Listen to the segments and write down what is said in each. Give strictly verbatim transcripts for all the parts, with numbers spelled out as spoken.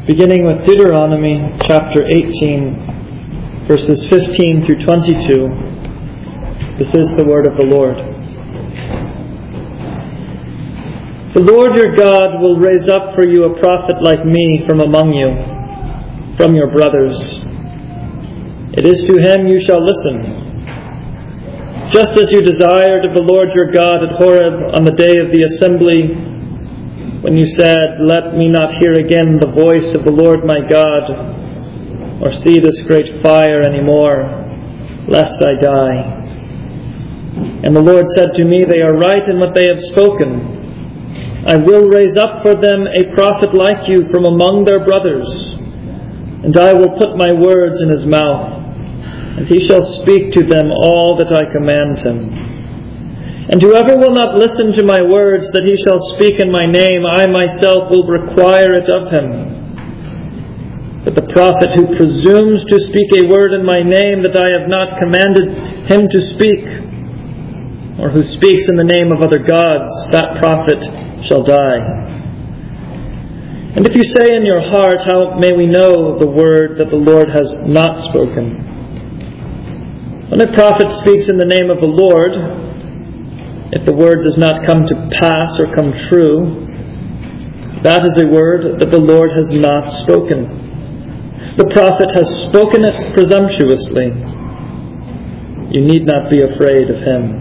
beginning with Deuteronomy chapter eighteen, verses fifteen through twenty-two. This is the word of the Lord. The Lord your God will raise up for you a prophet like me from among you, from your brothers. It is to him you shall listen. Just as you desired of the Lord your God at Horeb on the day of the assembly, when you said, "Let me not hear again the voice of the Lord my God, or see this great fire any more, lest I die." And the Lord said to me, "They are right in what they have spoken. I will raise up for them a prophet like you from among their brothers, and I will put my words in his mouth, and he shall speak to them all that I command him. And whoever will not listen to my words that he shall speak in my name, I myself will require it of him. But the prophet who presumes to speak a word in my name that I have not commanded him to speak, or who speaks in the name of other gods, that prophet shall die. And if you say in your heart, how may we know the word that the Lord has not spoken? When a prophet speaks in the name of the Lord, if the word does not come to pass or come true, that is a word that the Lord has not spoken. The prophet has spoken it presumptuously. You need not be afraid of him.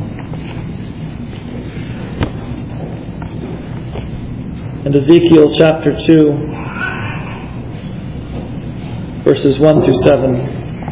And Ezekiel chapter two, verses one through seven.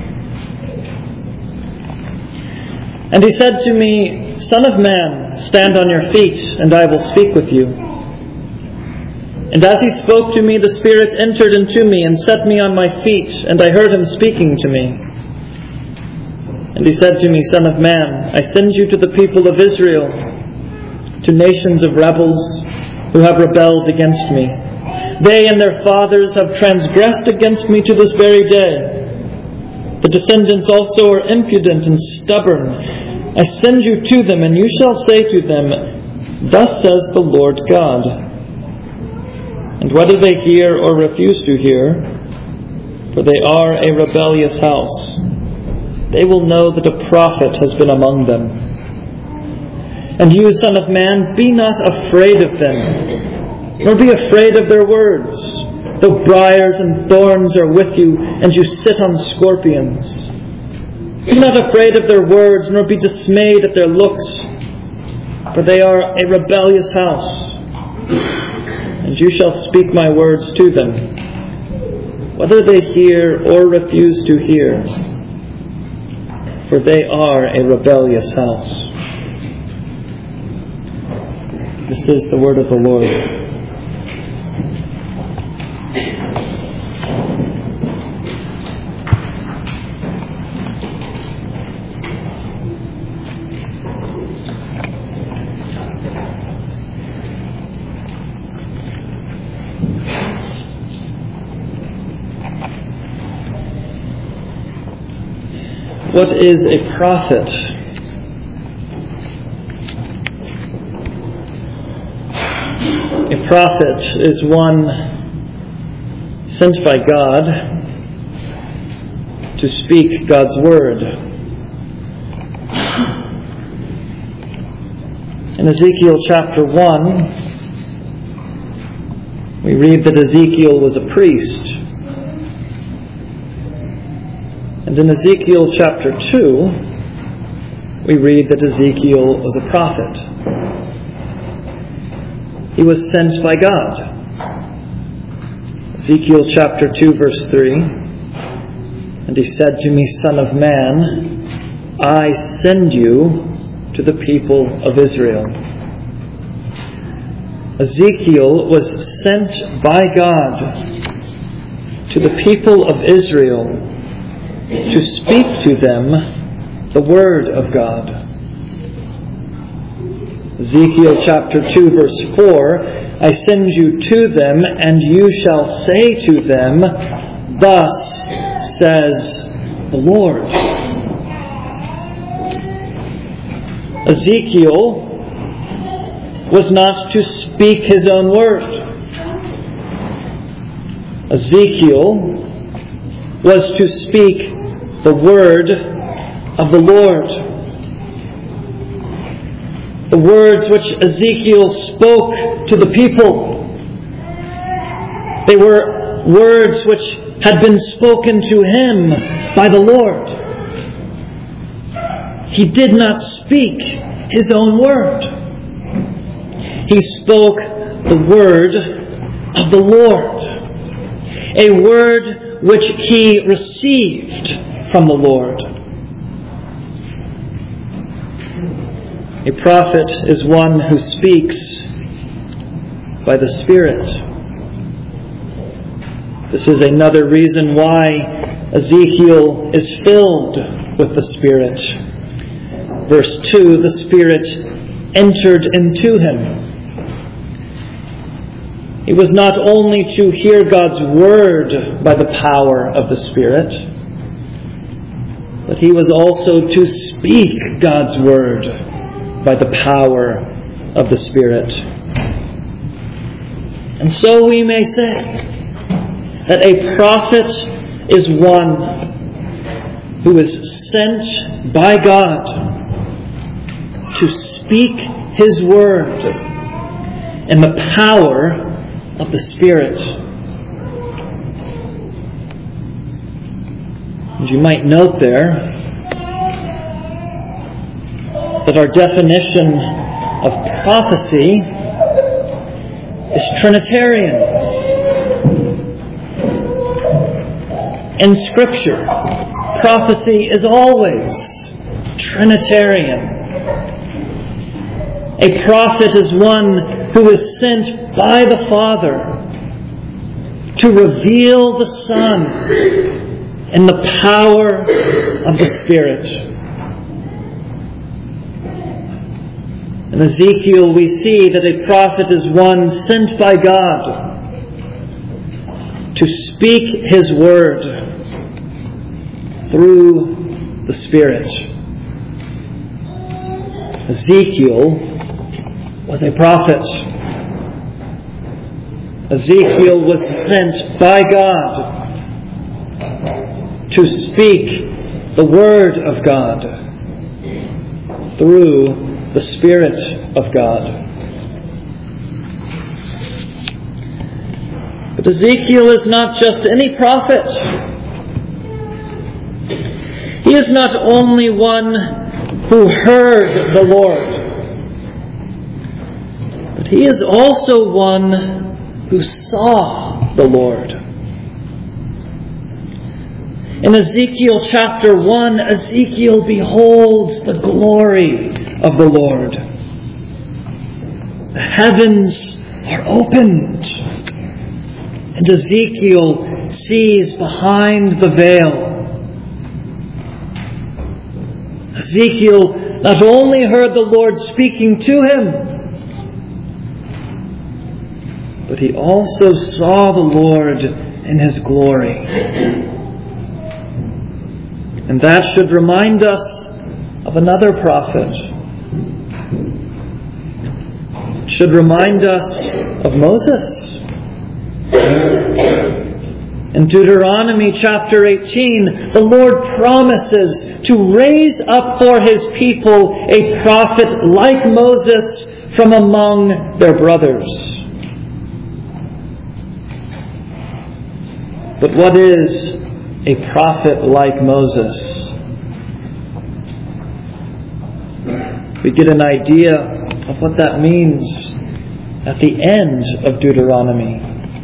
And he said to me, "Son of man, stand on your feet, and I will speak with you." And as he spoke to me, the Spirit entered into me and set me on my feet, and I heard him speaking to me. And he said to me, "Son of man, I send you to the people of Israel, to nations of rebels who have rebelled against me. They and their fathers have transgressed against me to this very day. The descendants also are impudent and stubborn. I send you to them, and you shall say to them, 'Thus says the Lord God.' And whether they hear or refuse to hear, for they are a rebellious house, they will know that a prophet has been among them. And you, son of man, be not afraid of them, nor be afraid of their words, though briars and thorns are with you, and you sit on scorpions. Be not afraid of their words, nor be dismayed at their looks, for they are a rebellious house. And you shall speak my words to them, whether they hear or refuse to hear, for they are a rebellious house." This is the word of the Lord. What is a prophet? A prophet is one sent by God to speak God's word. In Ezekiel chapter one, we read that Ezekiel was a priest. And in Ezekiel chapter two, we read that Ezekiel was a prophet. He was sent by God. Ezekiel chapter two, verse three. And he said to me, "Son of man, I send you to the people of Israel." Ezekiel was sent by God to the people of Israel to speak to them the word of God. Ezekiel chapter two, verse four, "I send you to them, and you shall say to them, 'Thus says the Lord.'" Ezekiel was not to speak his own word. Ezekiel was to speak the word of the Lord. The words which Ezekiel spoke to the people, they were words which had been spoken to him by the Lord. He did not speak his own word. He spoke the word of the Lord, a word which he received from the Lord. A prophet is one who speaks by the Spirit. This is another reason why Ezekiel is filled with the Spirit. Verse two, the Spirit entered into him. He was not only to hear God's word by the power of the Spirit, but he was also to speak God's word by the power of the Spirit. And so we may say that a prophet is one who is sent by God to speak His word in the power of the Spirit. And you might note there that our definition of prophecy is Trinitarian. In Scripture, prophecy is always Trinitarian. A prophet is one who is sent by the Father to reveal the Son in the power of the Spirit. In Ezekiel we see that a prophet is one sent by God to speak His word through the Spirit. Ezekiel was a prophet. Ezekiel was sent by God to speak the word of God through the Spirit of God. But Ezekiel is not just any prophet. He is not only one who heard the Lord, but he is also one who saw the Lord. In Ezekiel chapter one, Ezekiel beholds the glory of the Lord. The heavens are opened, and Ezekiel sees behind the veil. Ezekiel not only heard the Lord speaking to him, but he also saw the Lord in His glory. And that should remind us of another prophet. It should remind us of Moses. In Deuteronomy chapter eighteen, the Lord promises to raise up for His people a prophet like Moses from among their brothers. But what is a prophet like Moses? We get an idea of what that means at the end of Deuteronomy.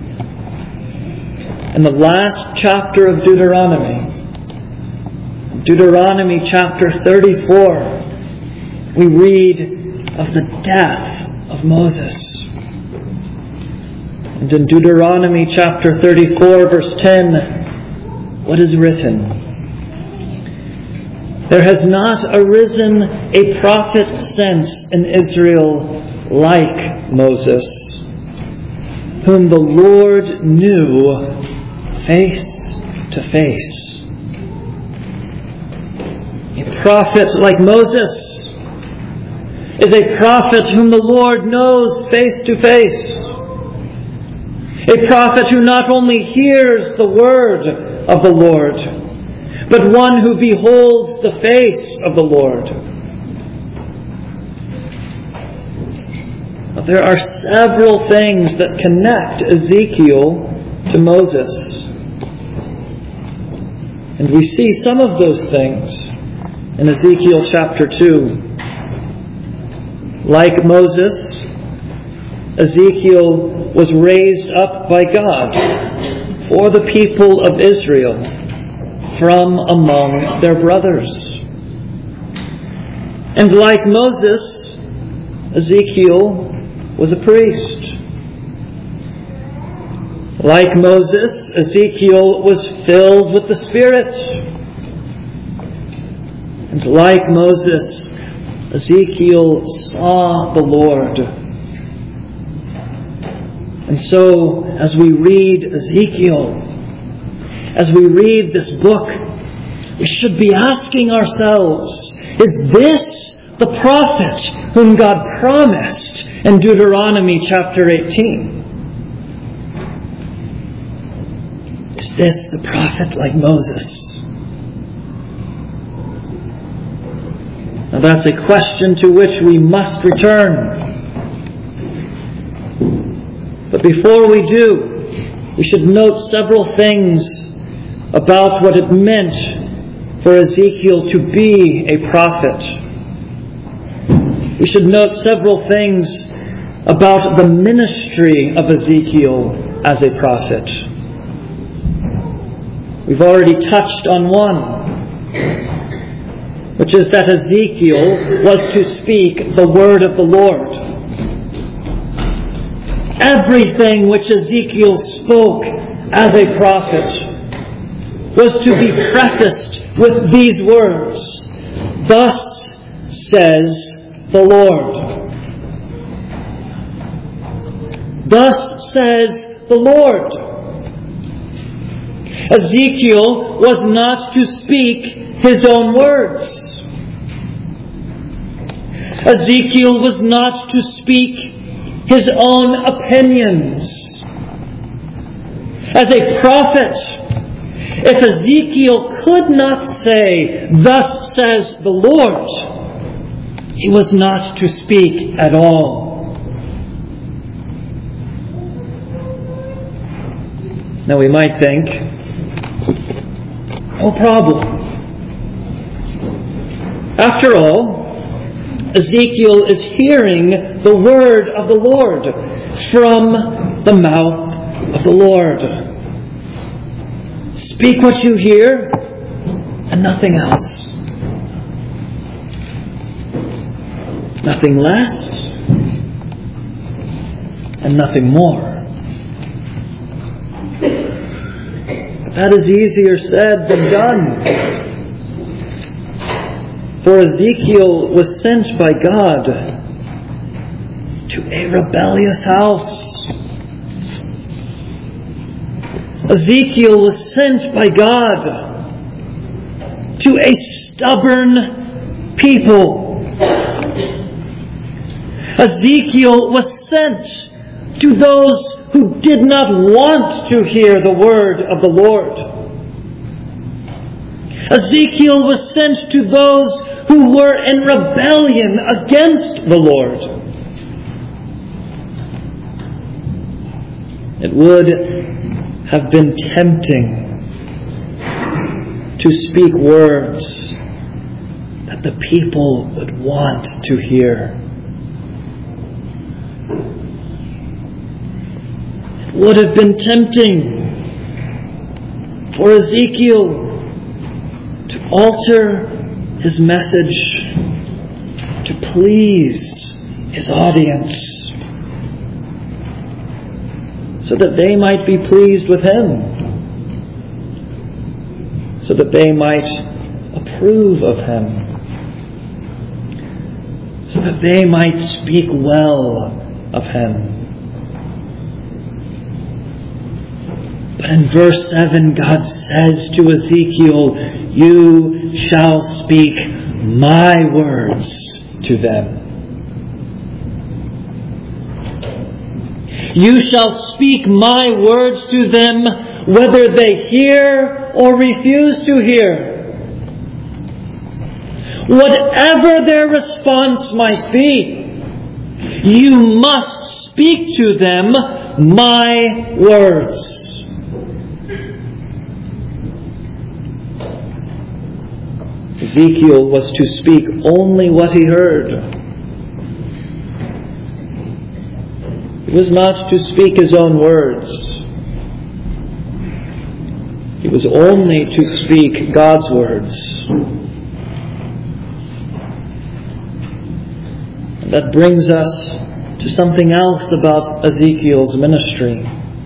In the last chapter of Deuteronomy, Deuteronomy chapter thirty-four, we read of the death of Moses. And in Deuteronomy chapter thirty-four, verse ten, what is written? There has not arisen a prophet since in Israel like Moses, whom the Lord knew face to face. A prophet like Moses is a prophet whom the Lord knows face to face. A prophet who not only hears the word of the Lord, but one who beholds the face of the Lord. Now, there are several things that connect Ezekiel to Moses. And we see some of those things in Ezekiel chapter two. Like Moses, Ezekiel was raised up by God for the people of Israel from among their brothers. And like Moses, Ezekiel was a priest. Like Moses, Ezekiel was filled with the Spirit. And like Moses, Ezekiel saw the Lord. And so, as we read Ezekiel, as we read this book, we should be asking ourselves, is this the prophet whom God promised in Deuteronomy chapter eighteen? Is this the prophet like Moses? Now that's a question to which we must return. But before we do, we should note several things about what it meant for Ezekiel to be a prophet. We should note several things about the ministry of Ezekiel as a prophet. We've already touched on one, which is that Ezekiel was to speak the word of the Lord. Everything which Ezekiel spoke as a prophet was to be prefaced with these words, "Thus says the Lord." Thus says the Lord. Ezekiel was not to speak his own words. Ezekiel was not to speak his own opinions. As a prophet, if Ezekiel could not say, "Thus says the Lord," he was not to speak at all. Now we might think, no problem. After all, Ezekiel is hearing the word of the Lord from the mouth of the Lord. Speak what you hear and nothing else. Nothing less and nothing more. But that is easier said than done. For Ezekiel was sent by God to a rebellious house. Ezekiel was sent by God to a stubborn people. Ezekiel was sent to those who did not want to hear the word of the Lord. Ezekiel was sent to those who were in rebellion against the Lord. It would have been tempting to speak words that the people would want to hear. It would have been tempting for Ezekiel to alter his message to please his audience so that they might be pleased with him, so that they might approve of him, so that they might speak well of him. But in verse seven, God says to Ezekiel, "You shall speak my words to them." You shall speak my words to them, whether they hear or refuse to hear. Whatever their response might be, you must speak to them my words. Ezekiel was to speak only what he heard. He was not to speak his own words. He was only to speak God's words. And that brings us to something else about Ezekiel's ministry.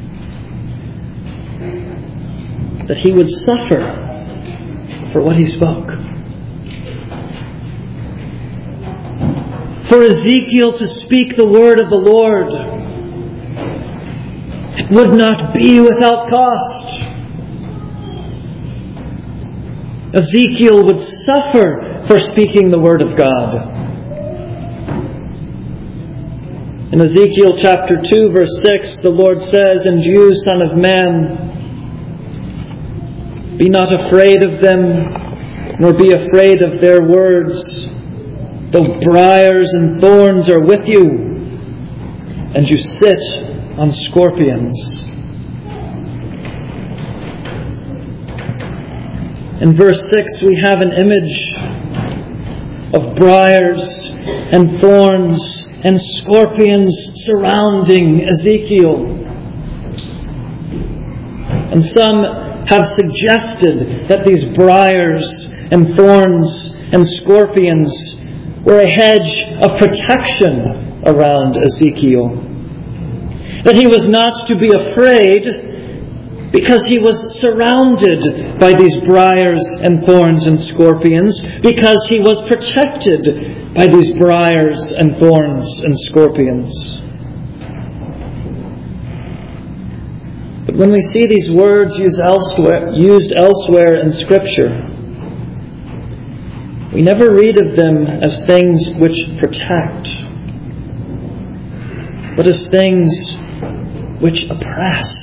That he would suffer for what he spoke. For Ezekiel to speak the word of the Lord, it would not be without cost. Ezekiel would suffer for speaking the word of God. In Ezekiel chapter two, verse six, the Lord says, "And you, Son of man, be not afraid of them, nor be afraid of their words. Though briars and thorns are with you, and you sit on scorpions." In verse six we have an image of briars and thorns and scorpions surrounding Ezekiel. And some have suggested that these briars and thorns and scorpions were a hedge of protection around Ezekiel. That he was not to be afraid because he was surrounded by these briars and thorns and scorpions, because he was protected by these briars and thorns and scorpions. But when we see these words used elsewhere, used elsewhere in Scripture, we never read of them as things which protect, but as things which oppress.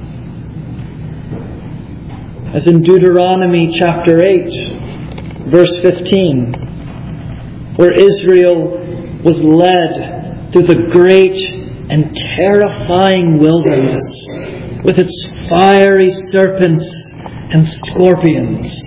As in Deuteronomy chapter eight, verse fifteen, where Israel was led through the great and terrifying wilderness with its fiery serpents and scorpions.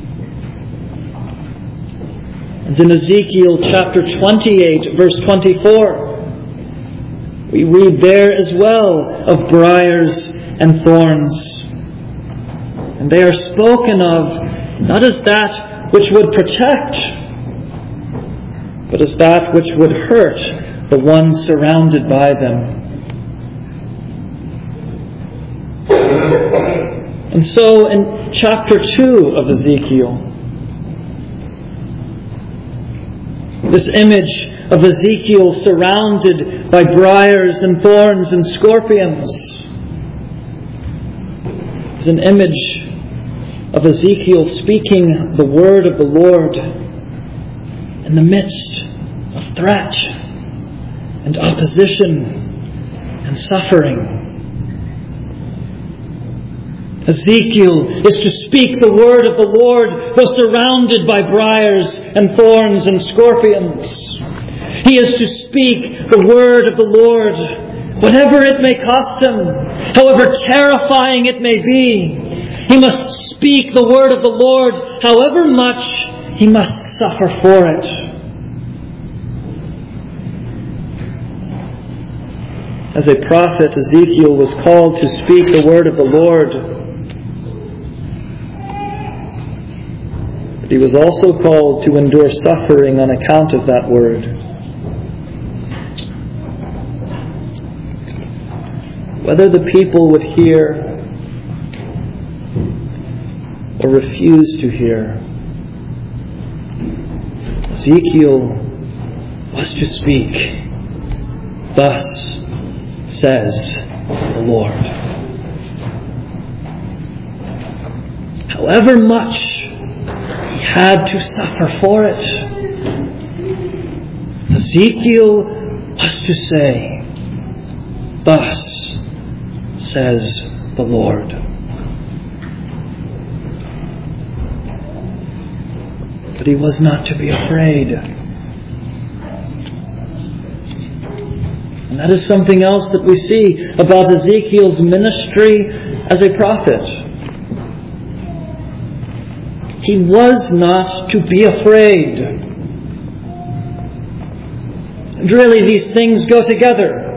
And in Ezekiel chapter twenty-eight, verse twenty-four, we read there as well of briars and thorns. And they are spoken of not as that which would protect, but as that which would hurt the one surrounded by them. And so in chapter two of Ezekiel, this image of Ezekiel surrounded by briars and thorns and scorpions is an image of Ezekiel speaking the word of the Lord in the midst of threat and opposition and suffering. Ezekiel is to speak the word of the Lord though surrounded by briars and thorns and scorpions. He is to speak the word of the Lord, whatever it may cost him, however terrifying it may be. He must speak the word of the Lord, however much he must suffer for it. As a prophet, Ezekiel was called to speak the word of the Lord. But he was also called to endure suffering on account of that word. Whether the people would hear or refuse to hear, Ezekiel was to speak, "Thus says the Lord." However much he had to suffer for it, Ezekiel was to say, "Thus says the Lord. But he was not to be afraid. And that is something else that we see about Ezekiel's ministry as a prophet. He was not to be afraid. And really, these things go together.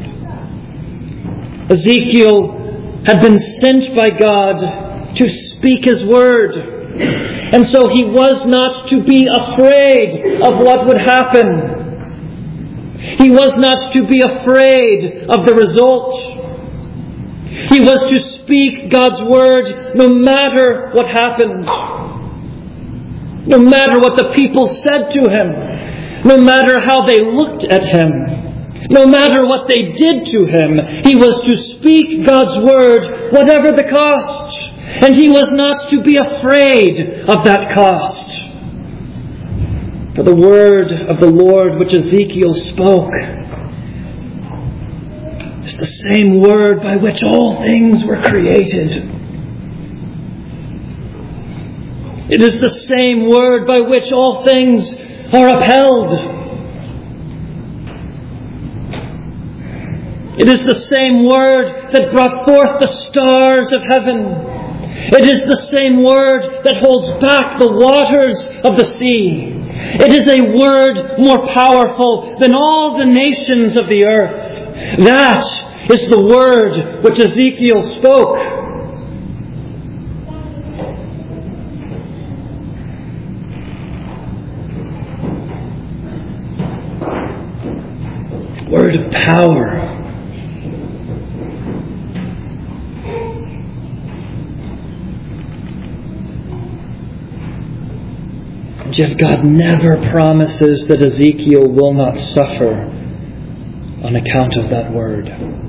Ezekiel had been sent by God to speak His word. And so he was not to be afraid of what would happen. He was not to be afraid of the result. He was to speak God's word no matter what happened. No matter what the people said to him. No matter how they looked at him. No matter what they did to him. He was to speak God's word whatever the cost. And he was not to be afraid of that cost. For the word of the Lord which Ezekiel spoke is the same word by which all things were created. It is the same word by which all things are upheld. It is the same word that brought forth the stars of heaven. It is the same word that holds back the waters of the sea. It is a word more powerful than all the nations of the earth. That is the word which Ezekiel spoke. Word of power. And yet God never promises that Ezekiel will not suffer on account of that word.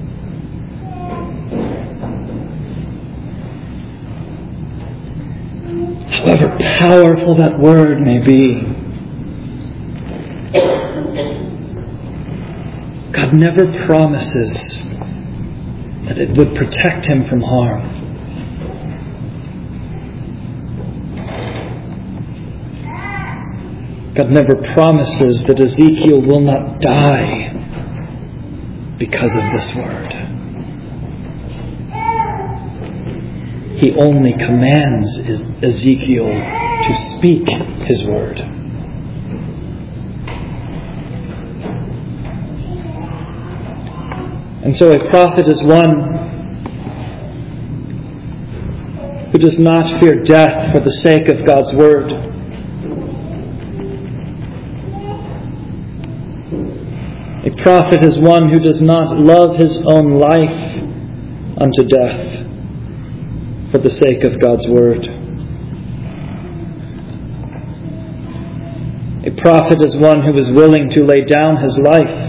However powerful that word may be, God never promises that it would protect him from harm. God never promises that Ezekiel will not die because of this word. He only commands Ezekiel to speak his word. And so a prophet is one who does not fear death for the sake of God's word. A prophet is one who does not love his own life unto death for the sake of God's word. A prophet is one who is willing to lay down his life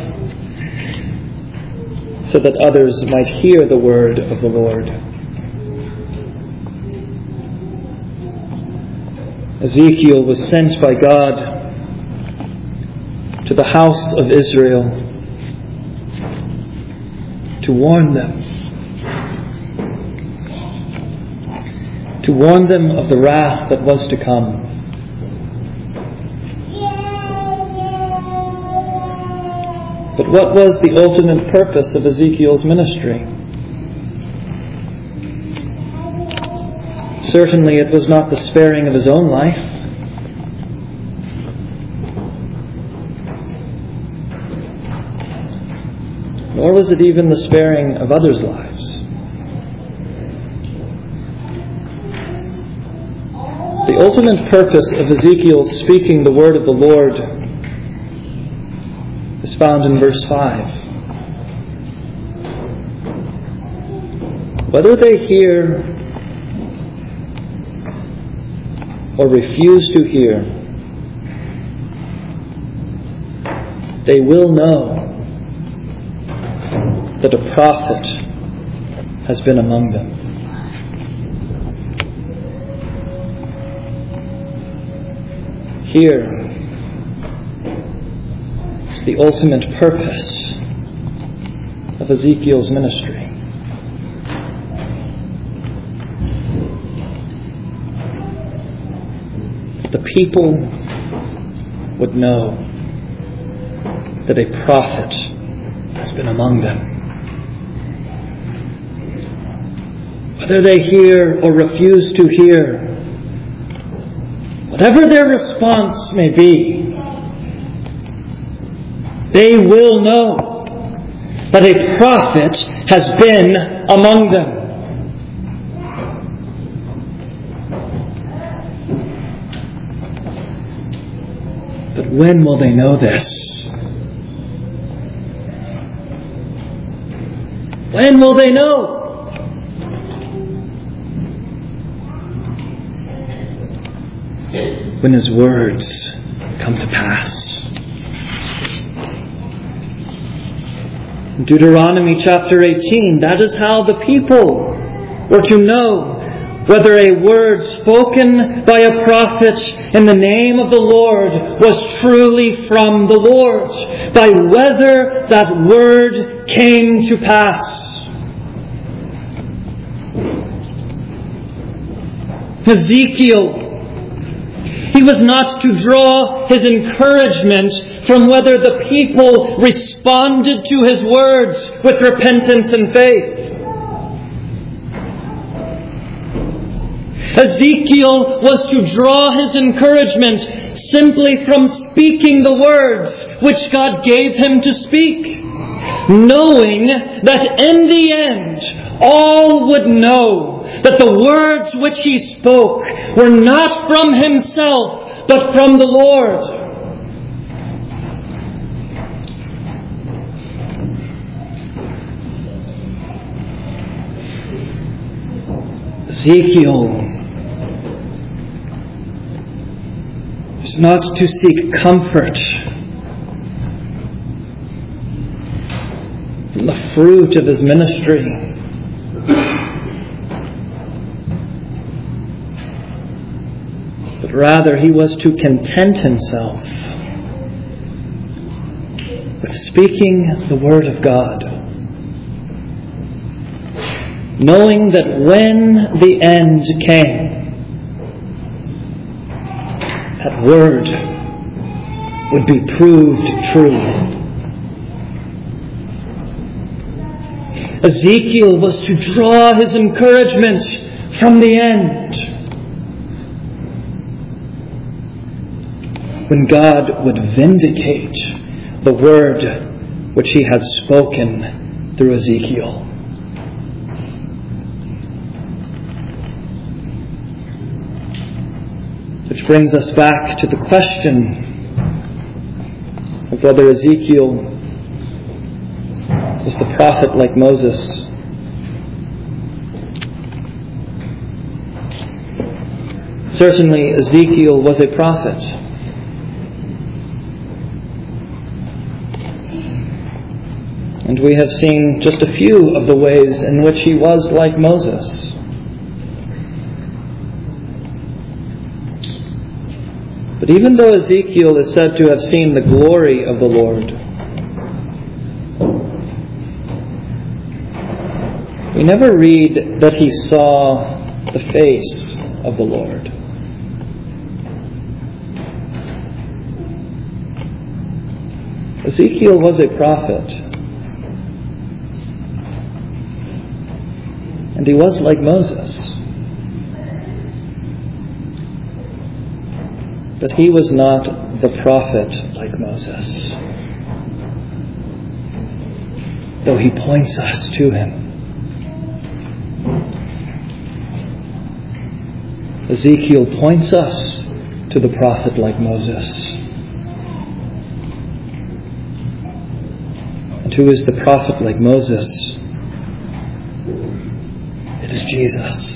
so that others might hear the word of the Lord. Ezekiel was sent by God to the house of Israel to warn them. To warn them of the wrath that was to come. But what was the ultimate purpose of Ezekiel's ministry? Certainly it was not the sparing of his own life. Nor was it even the sparing of others' lives. The ultimate purpose of Ezekiel speaking the word of the Lord is found in verse five. Whether they hear or refuse to hear, they will know that a prophet has been among them. Here is the ultimate purpose of Ezekiel's ministry. the people would know that a prophet has been among them. Whether they hear or refuse to hear, whatever their response may be, they will know that a prophet has been among them. But when will they know this? When will they know? When His words come to pass. In Deuteronomy chapter eighteen, that is how the people were to know whether a word spoken by a prophet in the name of the Lord was truly from the Lord, by whether that word came to pass. Ezekiel, he was not to draw his encouragement from whether the people responded to his words with repentance and faith. Ezekiel was to draw his encouragement simply from speaking the words which God gave him to speak, knowing that in the end all would know that the words which he spoke were not from himself, but from the Lord. Ezekiel is not to seek comfort from the fruit of his ministry, but rather he was to content himself with speaking the Word of God, knowing that when the end came, that Word would be proved true. Ezekiel was to draw his encouragement from the end, when God would vindicate the word which He had spoken through Ezekiel. Which brings us back to the question of whether Ezekiel was the prophet like Moses. Certainly Ezekiel was a prophet. And we have seen just a few of the ways in which he was like Moses. But even though Ezekiel is said to have seen the glory of the Lord, we never read that he saw the face of the Lord. Ezekiel was a prophet, and he was like Moses. But he was not the prophet like Moses, though he points us to him. Ezekiel points us to the prophet like Moses. And who is the prophet like Moses? It is Jesus.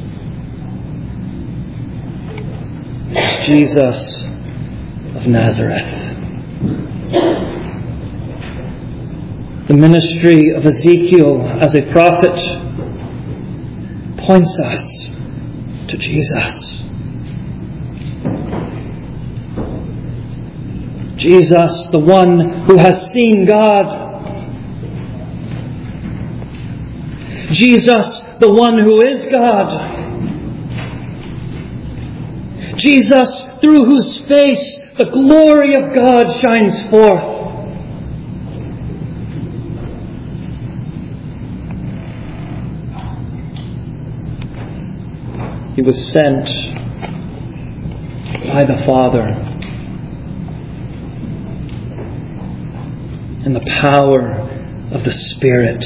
Jesus of Nazareth. The ministry of Ezekiel as a prophet points us to Jesus. Jesus, the one who has seen God. Jesus, the one who is God. Jesus, through whose face the glory of God shines forth. He was sent by the Father in the power of the Spirit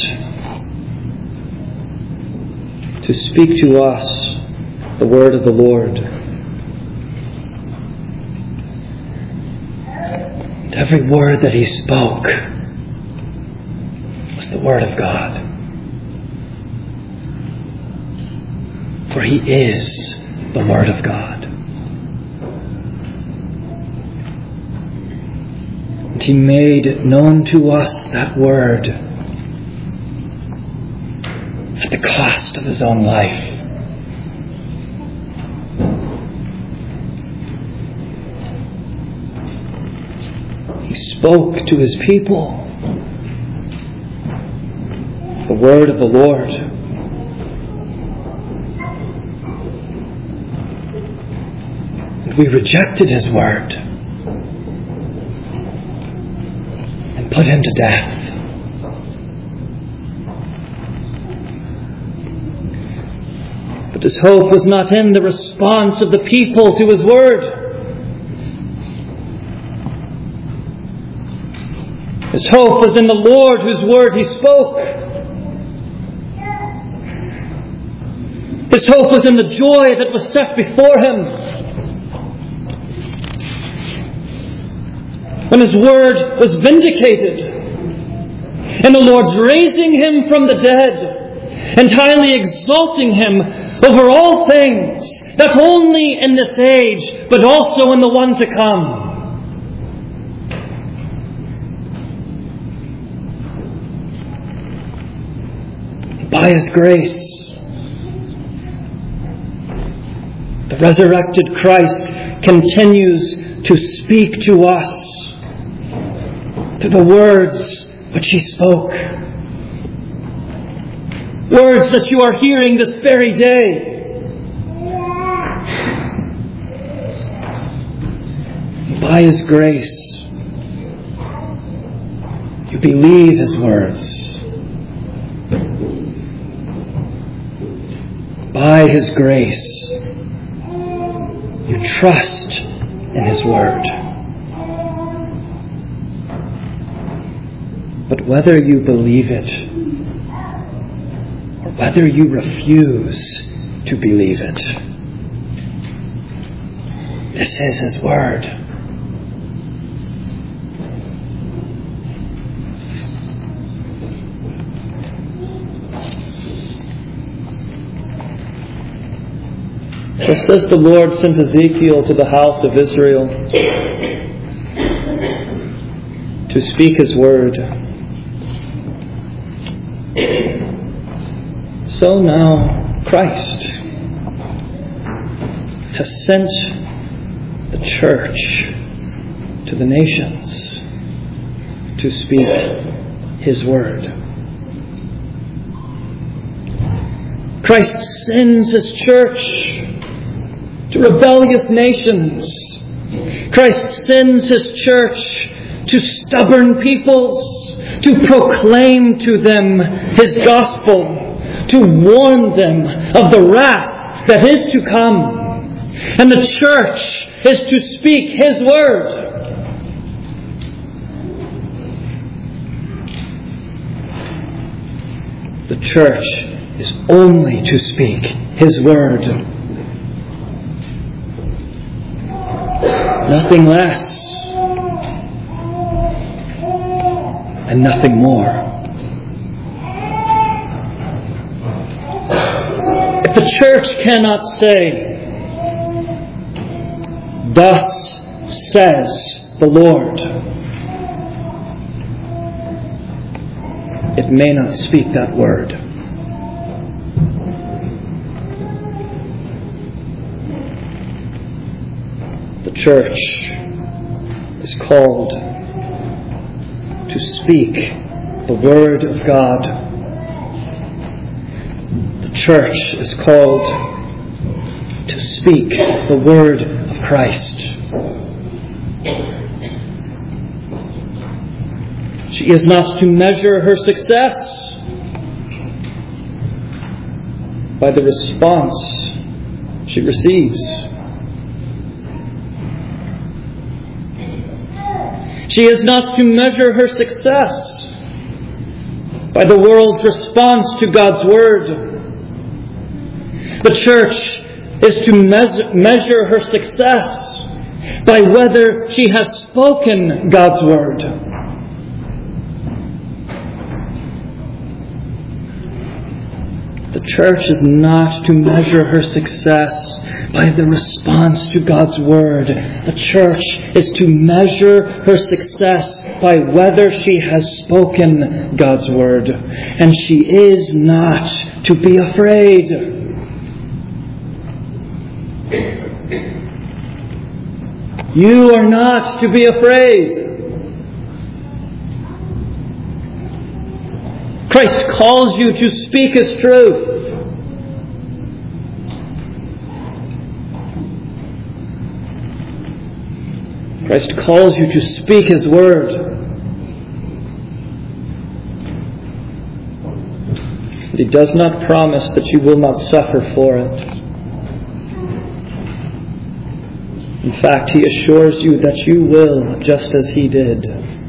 to speak to us the word of the Lord. And every word that He spoke was the Word of God. For He is the Word of God. And He made known to us that Word at the cost of His own life. He spoke to His people the Word of the Lord. We rejected His word and put Him to death. But His hope was not in the response of the people to His word. His hope was in the Lord whose word He spoke. His hope was in the joy that was set before Him when His word was vindicated, and the Lord's raising Him from the dead, and highly exalting Him over all things, not only in this age, but also in the one to come. By His grace, the resurrected Christ continues to speak to us to the words which He spoke. Words that you are hearing this very day. By His grace, you believe His words. By His grace, you trust in His word. But whether you believe it or whether you refuse to believe it, this is His word. Just as the Lord sent Ezekiel to the house of Israel to speak His word, so now Christ has sent the church to the nations to speak His word. Christ sends His church to rebellious nations. Christ sends His church to stubborn peoples, to proclaim to them His gospel, to warn them of the wrath that is to come. And the church is to speak His word. The church is only to speak His word. Nothing less and nothing more. If the church cannot say, "Thus says the Lord," it may not speak that word. The church is called to speak the Word of God. The church is called to speak the Word Christ. She is not to measure her success by the response she receives. She is not to measure her success by the world's response to God's Word. The church is to measure, measure her success by whether she has spoken God's Word. The church is not to measure her success by the response to God's Word. The church is to measure her success by whether she has spoken God's Word. And she is not to be afraid. You are not to be afraid. Christ calls you to speak His truth. Christ calls you to speak His Word. But He does not promise that you will not suffer for it. In fact, He assures you that you will, just as He did.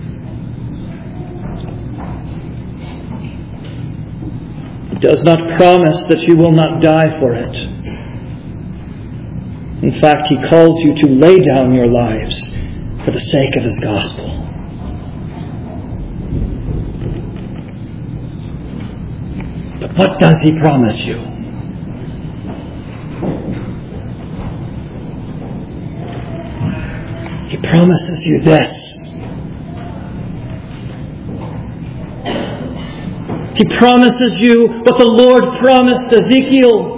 He does not promise that you will not die for it. In fact, He calls you to lay down your lives for the sake of His gospel. But what does He promise you? He promises you this. He promises you what the Lord promised Ezekiel.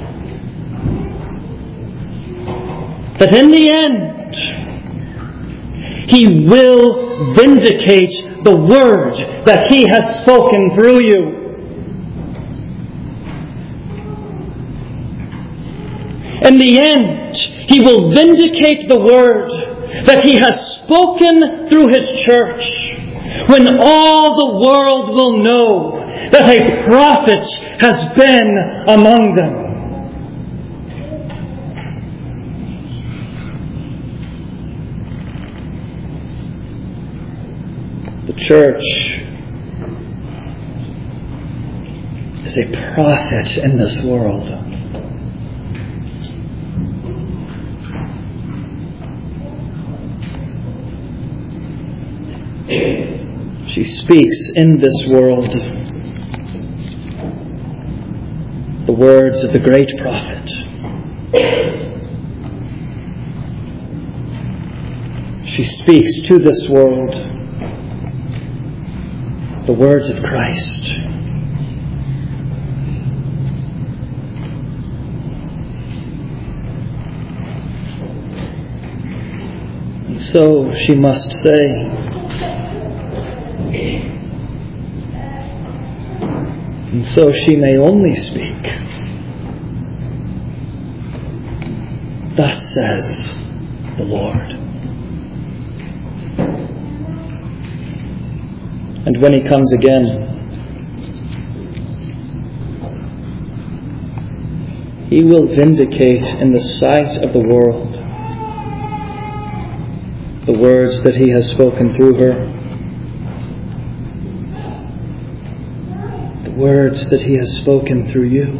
That in the end, He will vindicate the word that He has spoken through you. In the end, He will vindicate the word that He has spoken through His church, when all the world will know that a prophet has been among them. The church is a prophet in this world. She speaks in this world the words of the great prophet. She speaks to this world the words of Christ. And so she must say, and so she may only speak, thus says the Lord. And when He comes again, He will vindicate in the sight of the world the words that He has spoken through her, the words that He has spoken through you.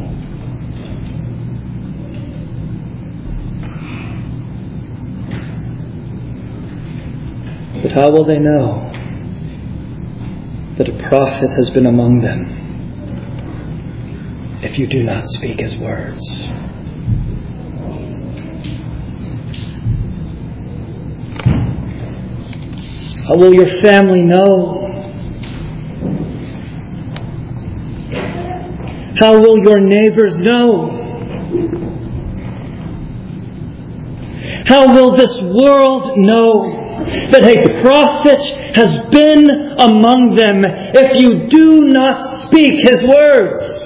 But how will they know that a prophet has been among them if you do not speak His words? How will your family know? How will your neighbors know? How will this world know that a prophet has been among them if you do not speak His words?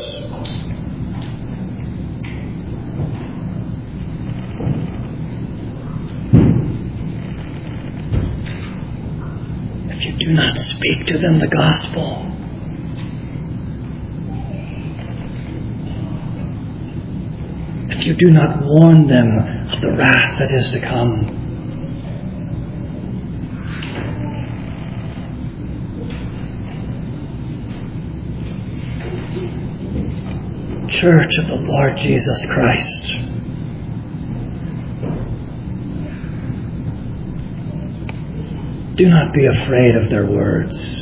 do not speak to them the gospel. If you do not warn them of the wrath that is to come. Church of the Lord Jesus Christ, do not be afraid of their words.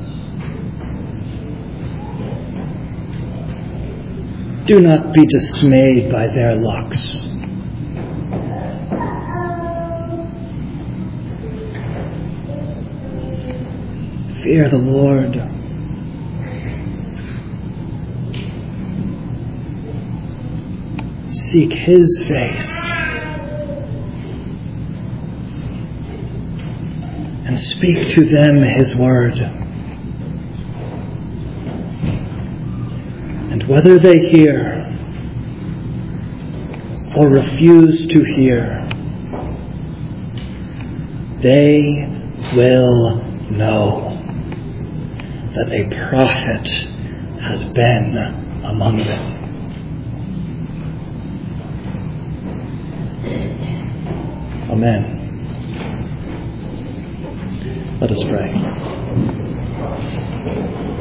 Do not be dismayed by their looks. Fear the Lord. Seek His face. And speak to them His word. And whether they hear or refuse to hear, they will know that a prophet has been among them. Amen. Let us pray.